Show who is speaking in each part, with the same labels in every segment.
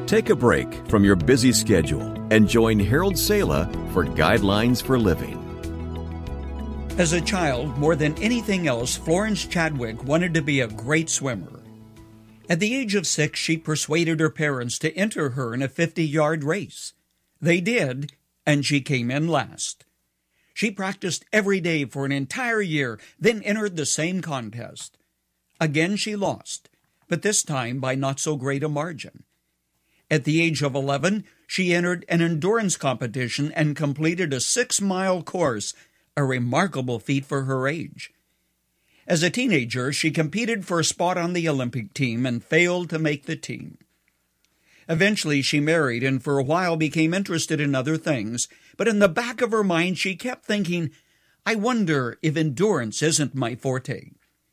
Speaker 1: Take a break from your busy schedule and join Harold Sala for Guidelines for Living.
Speaker 2: As a child, more than anything else, Florence Chadwick wanted to be a great swimmer. At the age of 6, she persuaded her parents to enter her in a 50-yard race. They did, and she came in last. She practiced every day for an entire year, then entered the same contest. Again she lost, but this time by not so great a margin. At the age of 11, she entered an endurance competition and completed a 6-mile course, a remarkable feat for her age. As a teenager, she competed for a spot on the Olympic team and failed to make the team. Eventually, she married and for a while became interested in other things, but in the back of her mind, she kept thinking, I wonder if endurance isn't my forte.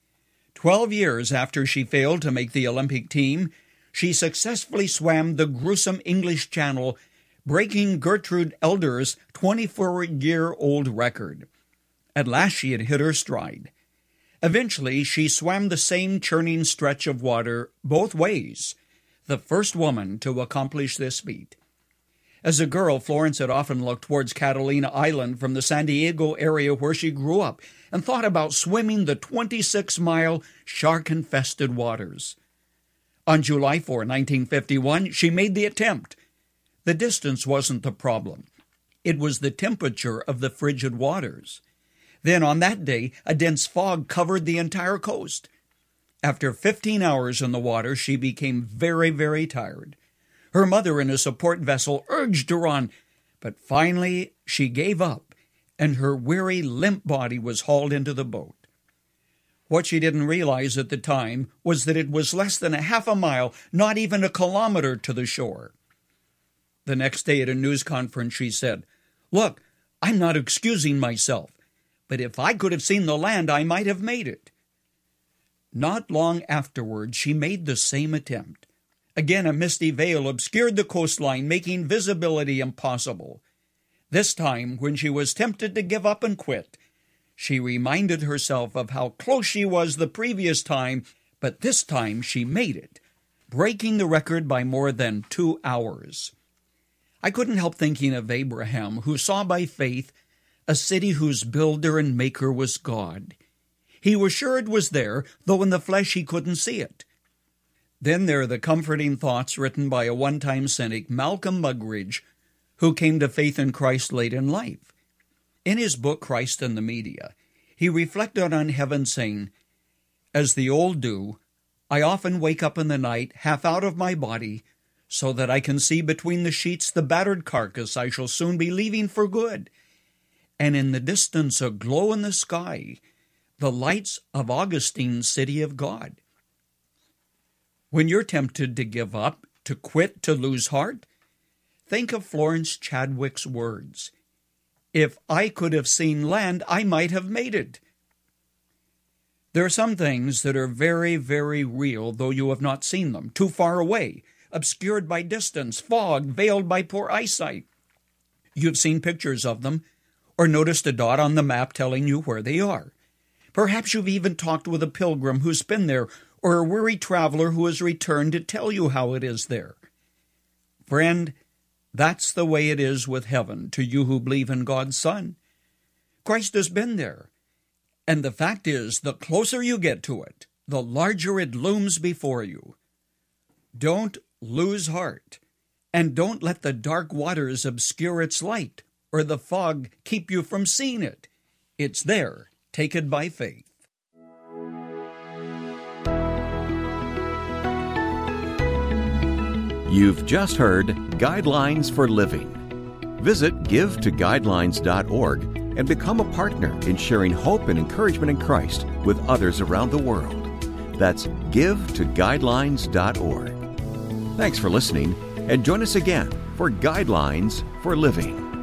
Speaker 2: 12 years after she failed to make the Olympic team, she successfully swam the gruesome English Channel, breaking Gertrude Elder's 24-year-old record. At last she had hit her stride. Eventually, she swam the same churning stretch of water both ways, the first woman to accomplish this feat. As a girl, Florence had often looked towards Catalina Island from the San Diego area where she grew up and thought about swimming the 26-mile shark-infested waters. On July 4, 1951, she made the attempt. The distance wasn't the problem. It was the temperature of the frigid waters. Then on that day, a dense fog covered the entire coast. After 15 hours in the water, she became very, very tired. Her mother in a support vessel urged her on, but finally she gave up, and her weary, limp body was hauled into the boat. What she didn't realize at the time was that it was less than a half a mile, not even a kilometer to the shore. The next day at a news conference, she said, "Look, I'm not excusing myself, but if I could have seen the land, I might have made it." Not long afterward, she made the same attempt. Again, a misty veil obscured the coastline, making visibility impossible. This time, when she was tempted to give up and quit, she reminded herself of how close she was the previous time, but this time she made it, breaking the record by more than 2 hours. I couldn't help thinking of Abraham, who saw by faith a city whose builder and maker was God. He was sure it was there, though in the flesh he couldn't see it. Then there are the comforting thoughts written by a one-time cynic, Malcolm Muggeridge, who came to faith in Christ late in life. In his book, Christ and the Media, he reflected on heaven, saying, "As the old do, I often wake up in the night, half out of my body, so that I can see between the sheets the battered carcass I shall soon be leaving for good, and in the distance a glow in the sky, the lights of Augustine's city of God." When you're tempted to give up, to quit, to lose heart, think of Florence Chadwick's words, "If I could have seen land, I might have made it." There are some things that are very, very real, though you have not seen them, too far away, obscured by distance, fog, veiled by poor eyesight. You've seen pictures of them, or noticed a dot on the map telling you where they are. Perhaps you've even talked with a pilgrim who's been there, or a weary traveler who has returned to tell you how it is there. Friend, that's the way it is with heaven to you who believe in God's Son. Christ has been there, and the fact is, the closer you get to it, the larger it looms before you. Don't lose heart, and don't let the dark waters obscure its light, or the fog keep you from seeing it. It's there. Take it by faith.
Speaker 1: You've just heard Guidelines for Living. Visit givetoguidelines.org and become a partner in sharing hope and encouragement in Christ with others around the world. That's givetoguidelines.org. Thanks for listening, and join us again for Guidelines for Living.